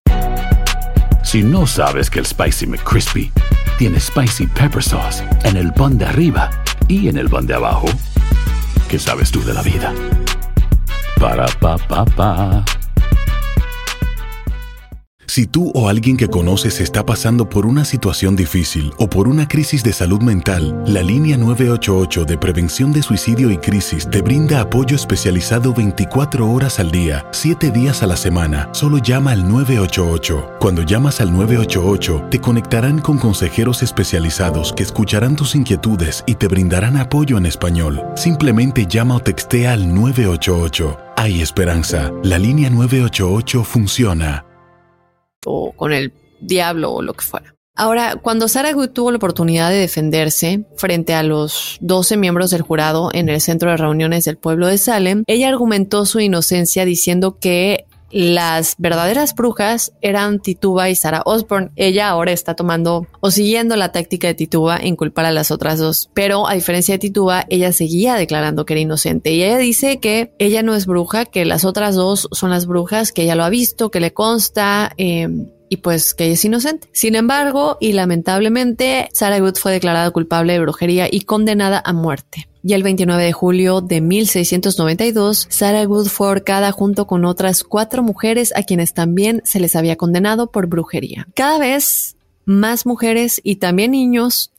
Si no sabes que el Spicy McCrispy tiene Spicy Pepper Sauce en el pan de arriba y en el pan de abajo, ¿qué sabes tú de la vida? Para, pa, pa, pa. Si tú o alguien que conoces está pasando por una situación difícil o por una crisis de salud mental, la línea 988 de prevención de suicidio y crisis te brinda apoyo especializado 24 horas al día, 7 días a la semana. Solo llama al 988. Cuando llamas al 988, te conectarán con consejeros especializados que escucharán tus inquietudes y te brindarán apoyo en español. Simplemente llama o textea al 988. Hay esperanza. La línea 988 funciona. O con el diablo o lo que fuera. Ahora, cuando Sarah Good tuvo la oportunidad de defenderse frente a los 12 miembros del jurado en el centro de reuniones del pueblo de Salem, ella argumentó su inocencia diciendo que las verdaderas brujas eran Tituba y Sarah Osborne. Ella ahora está tomando o siguiendo la táctica de Tituba en culpar a las otras dos. Pero a diferencia de Tituba, ella seguía declarando que era inocente. Y ella dice que ella no es bruja, que las otras dos son las brujas, que ella lo ha visto, que le consta, y pues que ella es inocente. Sin embargo, y lamentablemente, Sarah Good fue declarada culpable de brujería y condenada a muerte. Y el 29 de julio de 1692, Sarah Good fue ahorcada junto con otras 4 mujeres a quienes también se les había condenado por brujería. Cada vez más mujeres y también niños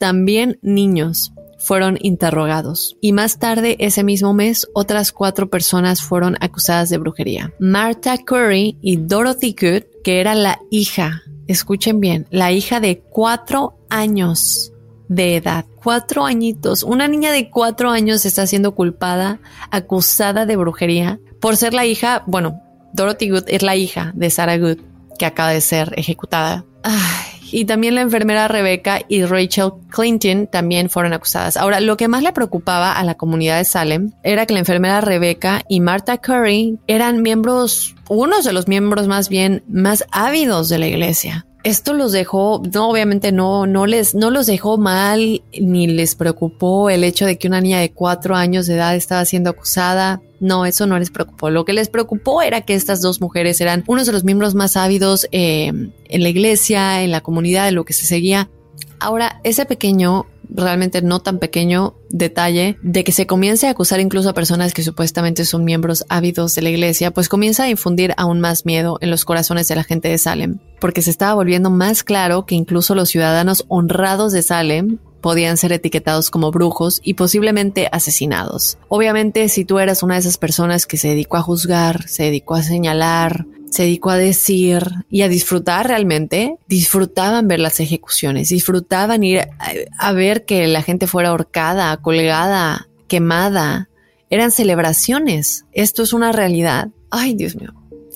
fueron interrogados. Y más tarde, ese mismo mes, otras 4 personas fueron acusadas de brujería. Martha Curry y Dorothy Good, que era la hija, escuchen bien, la hija de 4 años de edad. 4 añitos. Una niña de 4 años está siendo culpada, acusada de brujería por ser la hija, bueno, Dorothy Good es la hija de Sarah Good, que acaba de ser ejecutada. Y también la enfermera Rebecca y Rachel Clinton también fueron acusadas. Ahora, lo que más le preocupaba a la comunidad de Salem era que la enfermera Rebecca y Martha Curry eran unos de los miembros más ávidos de la iglesia. Esto los dejó, obviamente no los dejó mal, ni les preocupó el hecho de que una niña de 4 años de edad estaba siendo acusada. No, eso no les preocupó. Lo que les preocupó era que estas 2 mujeres eran unos de los miembros más ávidos en la iglesia, en la comunidad, de lo que se seguía. Ahora, ese pequeño, realmente no tan pequeño detalle de que se comience a acusar incluso a personas que supuestamente son miembros ávidos de la iglesia, pues comienza a infundir aún más miedo en los corazones de la gente de Salem, porque se estaba volviendo más claro que incluso los ciudadanos honrados de Salem podían ser etiquetados como brujos y posiblemente asesinados. Obviamente, si tú eras una de esas personas que se dedicó a juzgar, se dedicó a señalar, se dedicó a decir y a disfrutar realmente, disfrutaban ver las ejecuciones, disfrutaban ir a ver que la gente fuera ahorcada, colgada, quemada. Eran celebraciones. Esto es una realidad. Ay, Dios mío.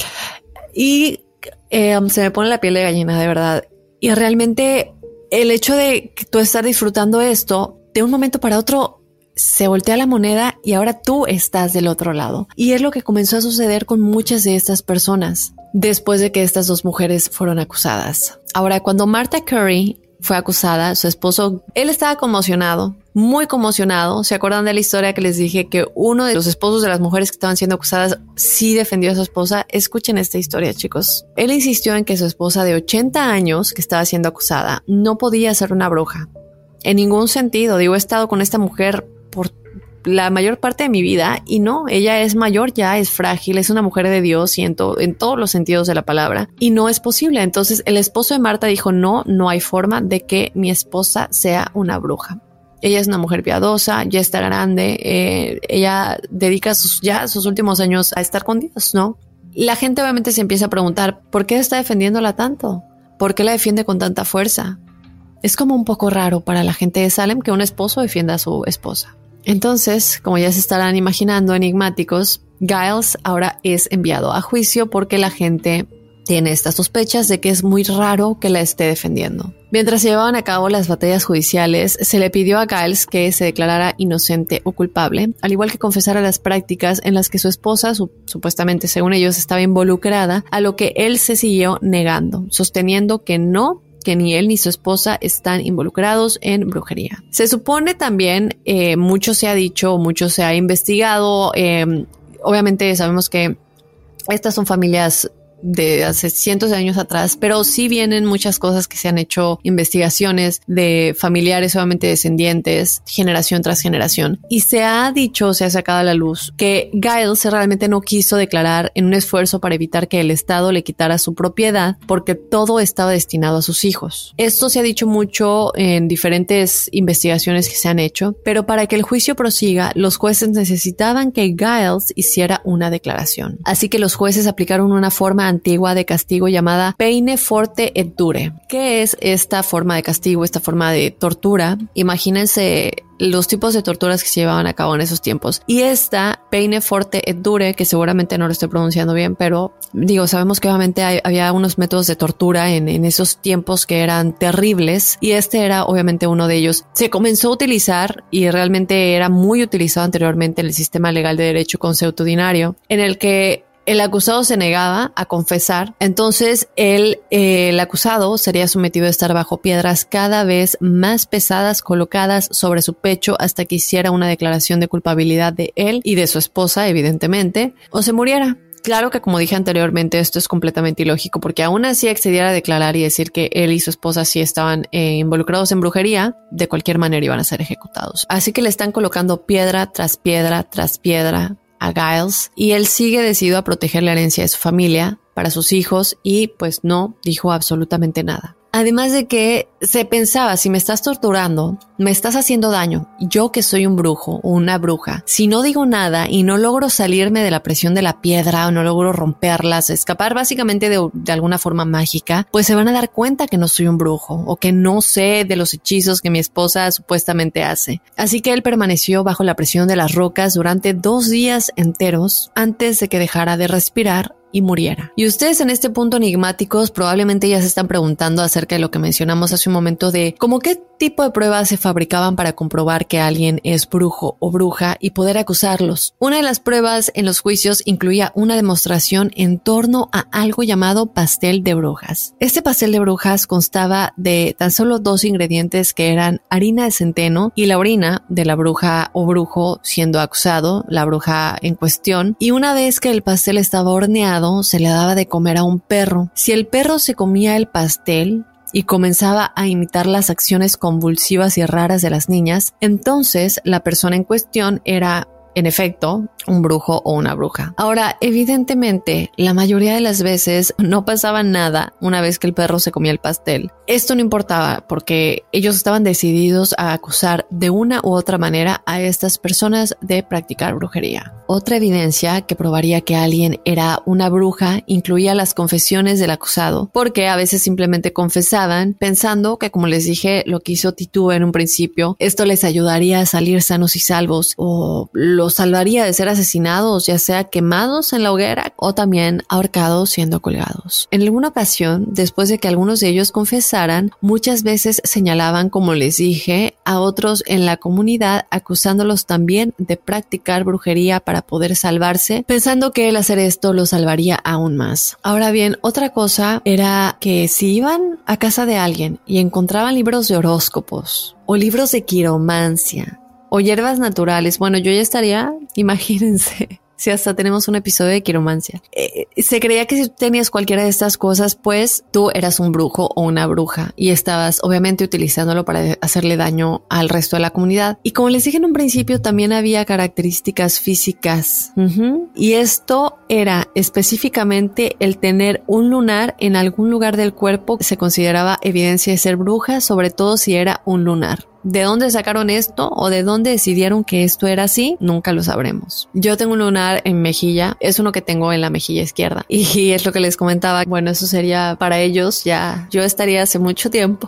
Y se me pone la piel de gallina, de verdad. Y realmente el hecho de que tú estar disfrutando esto, de un momento para otro se voltea la moneda y ahora tú estás del otro lado. Y es lo que comenzó a suceder con muchas de estas personas después de que estas 2 mujeres fueron acusadas. Ahora, cuando Martha Curry fue acusada, su esposo, él estaba conmocionado, muy conmocionado. ¿Se acuerdan de la historia que les dije que uno de los esposos de las mujeres que estaban siendo acusadas sí defendió a su esposa? Escuchen esta historia, chicos. Él insistió en que su esposa de 80 años que estaba siendo acusada no podía ser una bruja. En ningún sentido. Digo, he estado con esta mujer por la mayor parte de mi vida y no, ella es mayor, ya es frágil, es una mujer de Dios y en todos los sentidos de la palabra y no es posible. Entonces el esposo de Marta dijo no hay forma de que mi esposa sea una bruja. Ella es una mujer piadosa, ya está grande, ella dedica sus últimos años a estar con Dios, ¿no? La gente obviamente se empieza a preguntar ¿por qué está defendiéndola tanto? ¿Por qué la defiende con tanta fuerza? Es como un poco raro para la gente de Salem que un esposo defienda a su esposa. Entonces, como ya se estarán imaginando, enigmáticos, Giles ahora es enviado a juicio porque la gente tiene estas sospechas de que es muy raro que la esté defendiendo. Mientras se llevaban a cabo las batallas judiciales, se le pidió a Giles que se declarara inocente o culpable, al igual que confesara las prácticas en las que su esposa, supuestamente según ellos, estaba involucrada, a lo que él se siguió negando, sosteniendo que ni él ni su esposa están involucrados en brujería. Se supone también, mucho se ha dicho, mucho se ha investigado, obviamente sabemos que estas son familias de hace cientos de años atrás, pero sí vienen muchas cosas que se han hecho, investigaciones de familiares, obviamente descendientes, generación tras generación. Y se ha dicho, se ha sacado a la luz que Giles realmente no quiso declarar en un esfuerzo para evitar que el Estado le quitara su propiedad porque todo estaba destinado a sus hijos. Esto se ha dicho mucho en diferentes investigaciones que se han hecho, pero para que el juicio prosiga, los jueces necesitaban que Giles hiciera una declaración. Así que los jueces aplicaron una forma antigua de castigo llamada peine forte et dure. ¿Qué es esta forma de castigo, esta forma de tortura? Imagínense los tipos de torturas que se llevaban a cabo en esos tiempos. Y esta peine forte et dure, que seguramente no lo estoy pronunciando bien, pero sabemos que obviamente había unos métodos de tortura en esos tiempos que eran terribles, y este era obviamente uno de ellos. Se comenzó a utilizar y realmente era muy utilizado anteriormente en el sistema legal de derecho consuetudinario, en el que el acusado se negaba a confesar, entonces el acusado sería sometido a estar bajo piedras cada vez más pesadas colocadas sobre su pecho hasta que hiciera una declaración de culpabilidad de él y de su esposa, evidentemente, o se muriera. Claro que, como dije anteriormente, esto es completamente ilógico, porque aún así accediera a declarar y decir que él y su esposa sí estaban involucrados en brujería, de cualquier manera iban a ser ejecutados. Así que le están colocando piedra tras piedra tras piedra a Giles, y él sigue decidido a proteger la herencia de su familia para sus hijos y pues no dijo absolutamente nada. Además de que se pensaba, si me estás torturando, me estás haciendo daño, yo que soy un brujo o una bruja, si no digo nada y no logro salirme de la presión de la piedra o no logro romperlas, escapar básicamente de alguna forma mágica, pues se van a dar cuenta que no soy un brujo o que no sé de los hechizos que mi esposa supuestamente hace. Así que él permaneció bajo la presión de las rocas durante 2 días enteros antes de que dejara de respirar y muriera. Y ustedes en este punto enigmáticos probablemente ya se están preguntando acerca de lo que mencionamos hace un momento de cómo qué tipo de pruebas se fabricaban para comprobar que alguien es brujo o bruja y poder acusarlos. Una de las pruebas en los juicios incluía una demostración en torno a algo llamado pastel de brujas. Este pastel de brujas constaba de tan solo 2 ingredientes, que eran harina de centeno y la orina de la bruja o brujo siendo acusado, la bruja en cuestión, y una vez que el pastel estaba horneado, se le daba de comer a un perro. Si el perro se comía el pastel y comenzaba a imitar las acciones convulsivas y raras de las niñas, entonces la persona en cuestión era, en efecto, un brujo o una bruja. Ahora, evidentemente, la mayoría de las veces no pasaba nada una vez que el perro se comía el pastel. Esto no importaba porque ellos estaban decididos a acusar de una u otra manera a estas personas de practicar brujería. Otra evidencia que probaría que alguien era una bruja incluía las confesiones del acusado, porque a veces simplemente confesaban pensando que, como les dije, lo que hizo Titú en un principio, esto les ayudaría a salir sanos y salvos o los salvaría de ser asesinados, ya sea quemados en la hoguera o también ahorcados siendo colgados. En alguna ocasión, después de que algunos de ellos confesaran, muchas veces señalaban, como les dije, a otros en la comunidad, acusándolos también de practicar brujería para poder salvarse, pensando que el hacer esto los salvaría aún más. Ahora bien, otra cosa era que si iban a casa de alguien y encontraban libros de horóscopos o libros de quiromancia o hierbas naturales, bueno, yo ya estaría, imagínense, si hasta tenemos un episodio de quiromancia. Se creía que si tenías cualquiera de estas cosas, pues tú eras un brujo o una bruja y estabas obviamente utilizándolo para hacerle daño al resto de la comunidad. Y como les dije en un principio, también había características físicas. Y esto era específicamente el tener un lunar en algún lugar del cuerpo. Se consideraba evidencia de ser bruja, sobre todo si era un lunar. ¿De dónde sacaron esto o de dónde decidieron que esto era así? Nunca lo sabremos. Yo tengo un lunar en mejilla, es uno que tengo en la mejilla izquierda. Y es lo que les comentaba, bueno, eso sería para ellos ya. Yo estaría hace mucho tiempo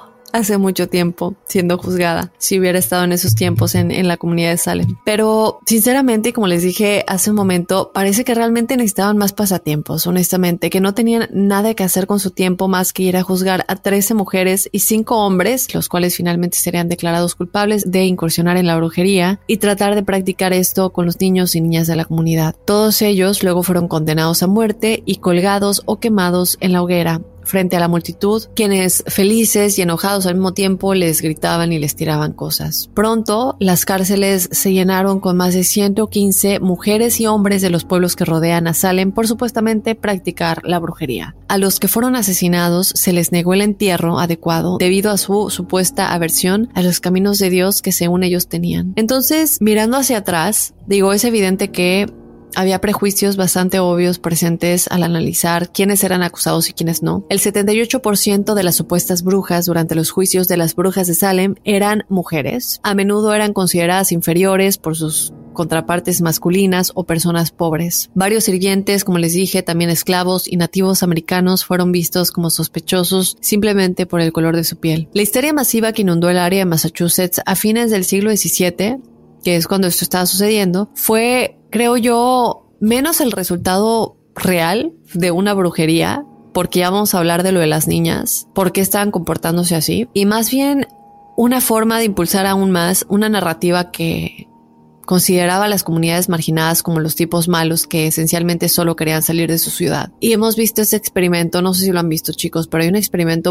siendo juzgada si hubiera estado en esos tiempos en la comunidad de Salem. Pero sinceramente, como les dije hace un momento, parece que realmente necesitaban más pasatiempos, honestamente, que no tenían nada que hacer con su tiempo más que ir a juzgar a 13 mujeres y 5 hombres, los cuales finalmente serían declarados culpables de incursionar en la brujería y tratar de practicar esto con los niños y niñas de la comunidad. Todos ellos luego fueron condenados a muerte y colgados o quemados en la hoguera. frente a la multitud, quienes felices y enojados al mismo tiempo les gritaban y les tiraban cosas. Pronto, las cárceles se llenaron con más de 115 mujeres y hombres de los pueblos que rodean a Salem por supuestamente practicar la brujería. A los que fueron asesinados se les negó el entierro adecuado debido a su supuesta aversión a los caminos de Dios que según ellos tenían. Entonces, mirando hacia atrás, digo, es evidente que había prejuicios bastante obvios presentes al analizar quiénes eran acusados y quiénes no. El 78% de las supuestas brujas durante los juicios de las brujas de Salem eran mujeres. A menudo eran consideradas inferiores por sus contrapartes masculinas o personas pobres. Varios sirvientes, como les dije, también esclavos y nativos americanos fueron vistos como sospechosos simplemente por el color de su piel. La histeria masiva que inundó el área de Massachusetts a fines del siglo XVII, que es cuando esto estaba sucediendo, fue, creo yo, menos el resultado real de una brujería, porque ya vamos a hablar de lo de las niñas, por qué estaban comportándose así, y más bien una forma de impulsar aún más una narrativa que consideraba a las comunidades marginadas como los tipos malos que esencialmente solo querían salir de su ciudad. Y hemos visto ese experimento, no sé si lo han visto, chicos, pero hay un experimento,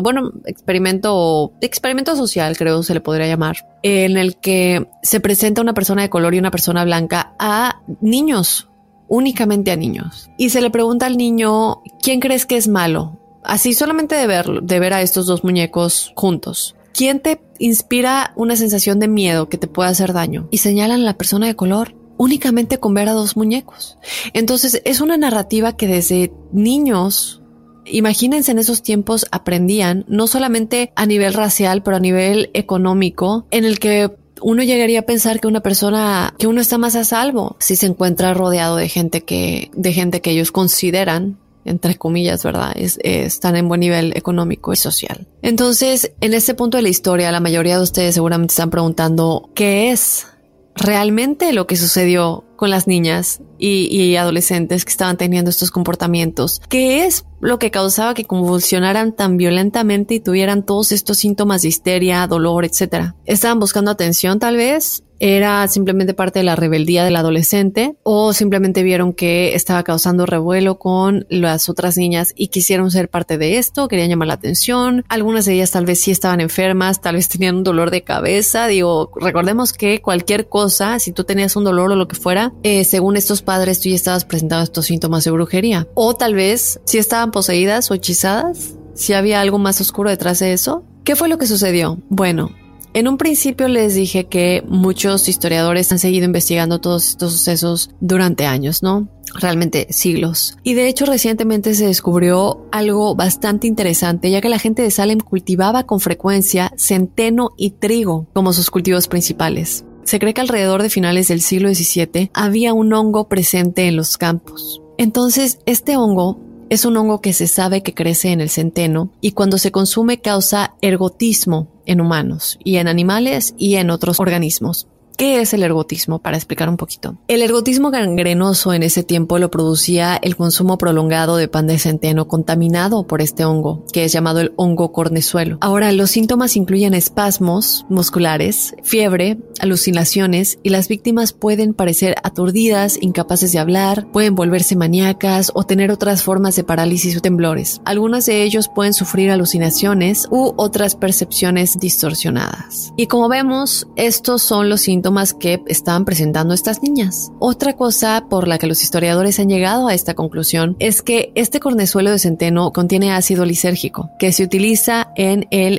experimento social, creo se le podría llamar, en el que se presenta una persona de color y una persona blanca a niños, únicamente a niños. Y se le pregunta al niño, ¿quién crees que es malo? Así solamente de ver a estos dos muñecos juntos. ¿Quién te inspira una sensación de miedo que te pueda hacer daño? Y señalan a la persona de color únicamente con ver a dos muñecos. Entonces es una narrativa que desde niños, imagínense, en esos tiempos aprendían, no solamente a nivel racial, pero a nivel económico, en el que uno llegaría a pensar que uno está más a salvo si se encuentra rodeado de gente que ellos consideran, entre comillas, ¿verdad? Están en buen nivel económico y social. Entonces, en este punto de la historia, la mayoría de ustedes seguramente están preguntando ¿qué es realmente lo que sucedió con las niñas y adolescentes que estaban teniendo estos comportamientos? ¿Qué es lo que causaba que convulsionaran tan violentamente y tuvieran todos estos síntomas de histeria, dolor, etcétera? ¿Estaban buscando atención tal vez? ¿Era simplemente parte de la rebeldía del adolescente? ¿O simplemente vieron que estaba causando revuelo con las otras niñas y quisieron ser parte de esto? ¿Querían llamar la atención? Algunas de ellas tal vez sí estaban enfermas, tal vez tenían un dolor de cabeza. Digo, recordemos que cualquier cosa, si tú tenías un dolor o lo que fuera, según estos padres tú ya estabas presentando estos síntomas de brujería. O tal vez si estaban poseídas o hechizadas, si había algo más oscuro detrás de eso. ¿Qué fue lo que sucedió? Bueno, en un principio les dije que muchos historiadores han seguido investigando todos estos sucesos durante años, ¿no? Realmente siglos. Y de hecho recientemente se descubrió algo bastante interesante, ya que la gente de Salem cultivaba con frecuencia centeno y trigo como sus cultivos principales. Se cree que alrededor de finales del siglo XVII había un hongo presente en los campos. Entonces, este hongo es un hongo que se sabe que crece en el centeno y cuando se consume causa ergotismo en humanos y en animales y en otros organismos. ¿Qué es el ergotismo? Para explicar un poquito. El ergotismo gangrenoso en ese tiempo lo producía el consumo prolongado de pan de centeno contaminado por este hongo, que es llamado el hongo cornezuelo. Ahora, los síntomas incluyen espasmos musculares, fiebre, alucinaciones y las víctimas pueden parecer aturdidas, incapaces de hablar, pueden volverse maníacas o tener otras formas de parálisis o temblores. Algunos de ellos pueden sufrir alucinaciones u otras percepciones distorsionadas. Y como vemos, estos son los síntomas que estaban presentando estas niñas. Otra cosa por la que los historiadores han llegado a esta conclusión es que este cornezuelo de centeno contiene ácido lisérgico que se utiliza en el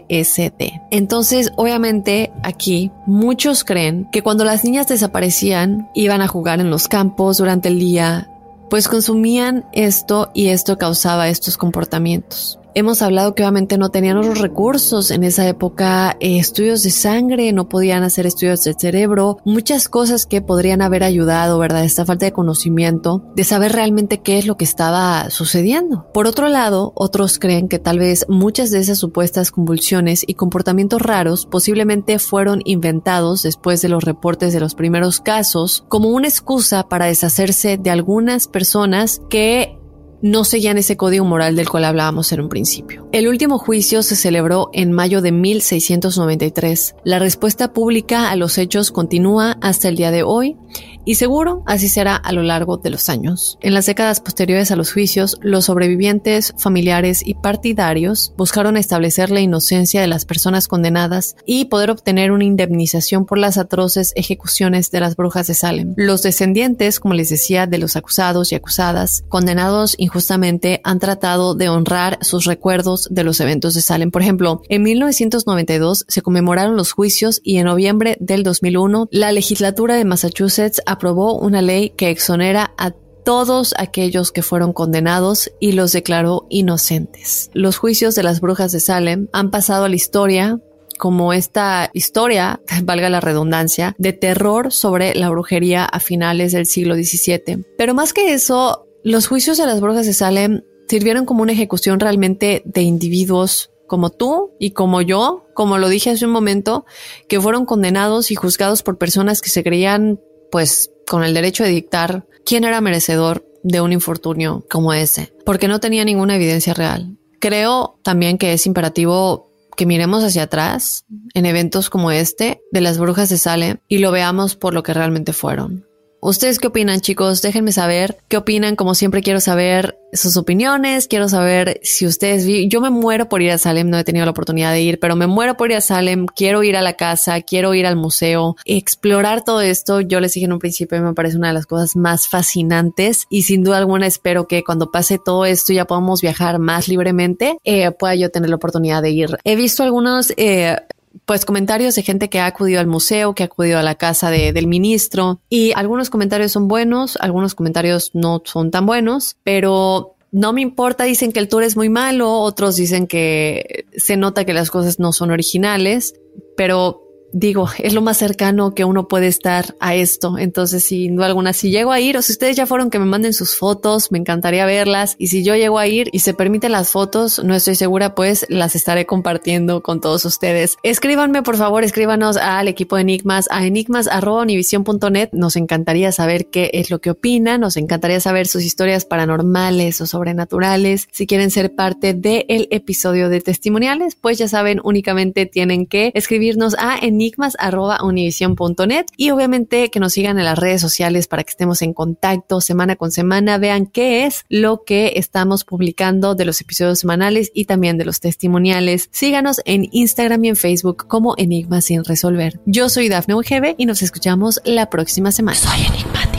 LSD. Entonces, obviamente, aquí muchos creen que cuando las niñas desaparecían, iban a jugar en los campos durante el día, pues consumían esto y esto causaba estos comportamientos. Hemos hablado que obviamente no tenían otros recursos en esa época, estudios de sangre, no podían hacer estudios del cerebro, muchas cosas que podrían haber ayudado, ¿verdad? Esta falta de conocimiento, de saber realmente qué es lo que estaba sucediendo. Por otro lado, otros creen que tal vez muchas de esas supuestas convulsiones y comportamientos raros posiblemente fueron inventados después de los reportes de los primeros casos como una excusa para deshacerse de algunas personas que no seguían ese código moral del cual hablábamos en un principio. El último juicio se celebró en mayo de 1693. La respuesta pública a los hechos continúa hasta el día de hoy Y seguro así será a lo largo de los años. En las décadas posteriores a los juicios, los sobrevivientes, familiares y partidarios buscaron establecer la inocencia de las personas condenadas y poder obtener una indemnización por las atroces ejecuciones de las brujas de Salem. Los descendientes, como les decía, de los acusados y acusadas, condenados injustamente, han tratado de honrar sus recuerdos de los eventos de Salem. Por ejemplo, en 1992 se conmemoraron los juicios y en noviembre del 2001 la legislatura de Massachusetts aprobó una ley que exonera a todos aquellos que fueron condenados y los declaró inocentes. Los juicios de las brujas de Salem han pasado a la historia como esta historia, valga la redundancia, de terror sobre la brujería a finales del siglo XVII. Pero más que eso, los juicios de las brujas de Salem sirvieron como una ejecución realmente de individuos como tú y como yo, como lo dije hace un momento, que fueron condenados y juzgados por personas que se creían, pues, con el derecho de dictar quién era merecedor de un infortunio como ese, porque no tenía ninguna evidencia real. Creo también que es imperativo que miremos hacia atrás en eventos como este de las brujas de Salem y lo veamos por lo que realmente fueron. ¿Ustedes qué opinan, chicos? Déjenme saber qué opinan. Como siempre, quiero saber sus opiniones. Quiero saber si ustedes... Yo me muero por ir a Salem. No he tenido la oportunidad de ir, pero me muero por ir a Salem. Quiero ir a la casa. Quiero ir al museo. Explorar todo esto. Yo les dije en un principio, me parece una de las cosas más fascinantes. Y sin duda alguna espero que cuando pase todo esto ya podamos viajar más libremente. Pueda yo tener la oportunidad de ir. He visto algunos... pues comentarios de gente que ha acudido al museo, que ha acudido a la casa del ministro, y algunos comentarios son buenos, algunos comentarios no son tan buenos, pero no me importa. Dicen que el tour es muy malo, otros dicen que se nota que las cosas no son originales, pero digo, es lo más cercano que uno puede estar a esto. Entonces, sin duda alguna, si llego a ir, o si ustedes ya fueron, que me manden sus fotos, me encantaría verlas. Y si yo llego a ir y se permiten las fotos, no estoy segura, pues las estaré compartiendo con todos ustedes. Escríbanme, por favor, escríbanos al equipo de Enigmas, a enigmas@univision.net. Nos encantaría saber qué es lo que opinan, nos encantaría saber sus historias paranormales o sobrenaturales. Si quieren ser parte del episodio de testimoniales, pues ya saben, únicamente tienen que escribirnos a enigmas@univision.net y obviamente que nos sigan en las redes sociales para que estemos en contacto semana con semana, vean qué es lo que estamos publicando de los episodios semanales y también de los testimoniales. Síganos en Instagram y en Facebook como Enigmas sin resolver. Yo soy Dafne Wegebe y nos escuchamos la próxima semana. Soy enigmático.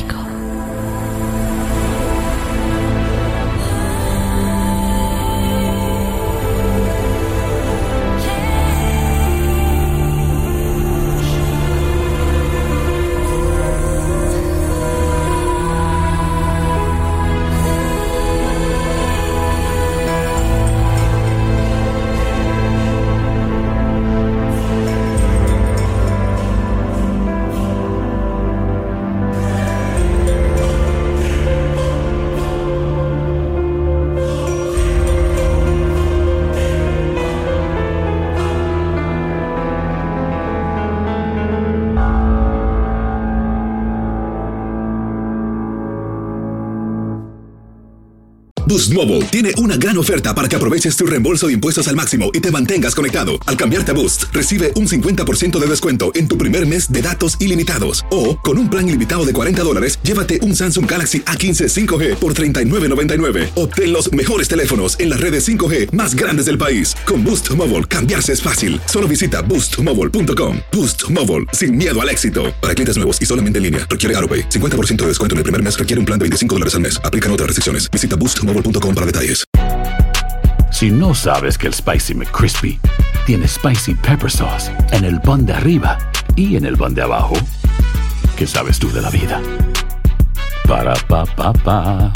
Boost Mobile tiene una gran oferta para que aproveches tu reembolso de impuestos al máximo y te mantengas conectado. Al cambiarte a Boost, recibe un 50% de descuento en tu primer mes de datos ilimitados. O, con un plan ilimitado de $40, llévate un Samsung Galaxy A15 5G por $39.99. Obtén los mejores teléfonos en las redes 5G más grandes del país. Con Boost Mobile, cambiarse es fácil. Solo visita boostmobile.com. Boost Mobile, sin miedo al éxito. Para clientes nuevos y solamente en línea, requiere AutoPay. 50% de descuento en el primer mes requiere un plan de $25 al mes. Aplican otras restricciones. Visita boostmobile.com para detalles. Si no sabes que el Spicy McCrispy tiene Spicy Pepper Sauce en el pan de arriba y en el pan de abajo, ¿qué sabes tú de la vida? Para, pa, pa, pa.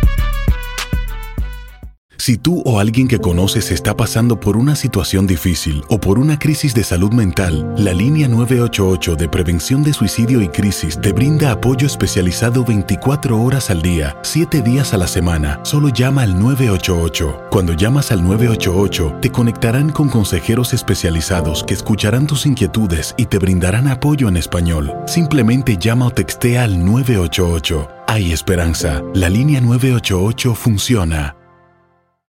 Si tú o alguien que conoces está pasando por una situación difícil o por una crisis de salud mental, la línea 988 de prevención de suicidio y crisis te brinda apoyo especializado 24 horas al día, 7 días a la semana. Solo llama al 988. Cuando llamas al 988, te conectarán con consejeros especializados que escucharán tus inquietudes y te brindarán apoyo en español. Simplemente llama o textea al 988. Hay esperanza. La línea 988 funciona.